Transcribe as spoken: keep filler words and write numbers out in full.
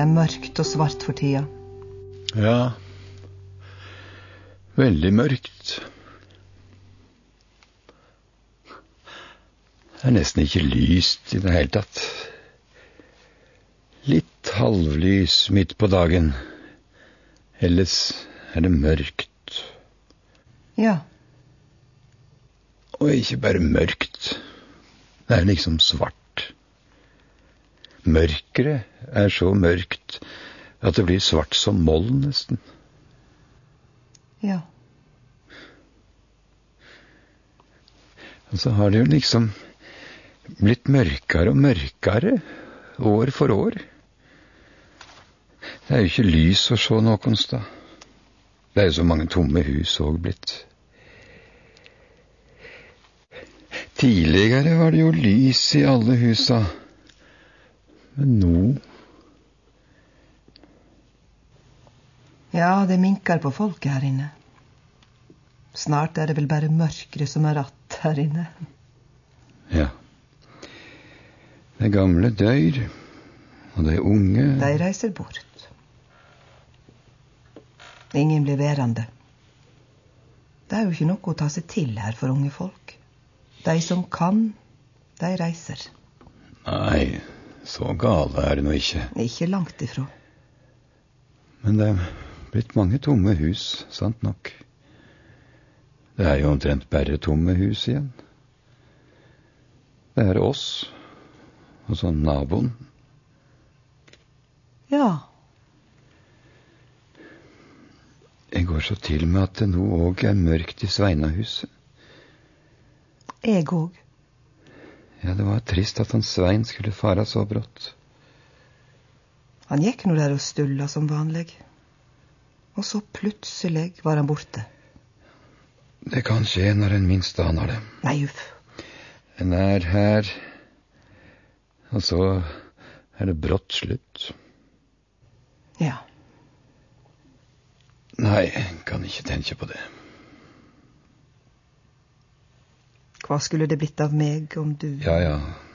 mørkt og svart for tida. Ja, veldig mørkt. Det er nesten ikke lyst i det hele tatt. Litt halvlys midt på dagen. Ellers er det mørkt. Ja. Og ikke bare mørkt. Det er liksom svart. Mørkere er så mørkt at det blir svart som moln nesten. Ja. Og så har det jo liksom blitt mørkere og mørkere år for år. Det er jo ikke lys å se noen sted. Det er jo så mange tomme hus også blitt. Tidligere var det jo lys i alle husa. Men nå... Ja, det minker på folket her inne. Snart er det vel bare mørkere som er ratt her inne. Ja. De gamle dør, og de unge... De reiser bort. Ingen blir værende. Det er jo ikke noe å ta seg til her for unge folk. De som kan, de reiser. Nei, så gale er det nå ikke. Ikke langt ifra. Men det er blitt mange tomme hus, sant nok. Det er jo omtrent bare tomme hus igjen. Det er oss, og så naboen. Ja. Jeg går så til med at det nå også er mørkt i Sveinahuset. Jeg òg. Ja, det var trist at han Svein skulle fara så brått. Han gikk nå der og stulla som vanlig. Og så plutselig var han borte. Det kan skje når en minst aner det. Nei, uff. En er her, og så er det brått slutt. Ja. Nei, jeg kan ikke tenke på det. Hva skulle det blitt av meg om du... Ja, ja.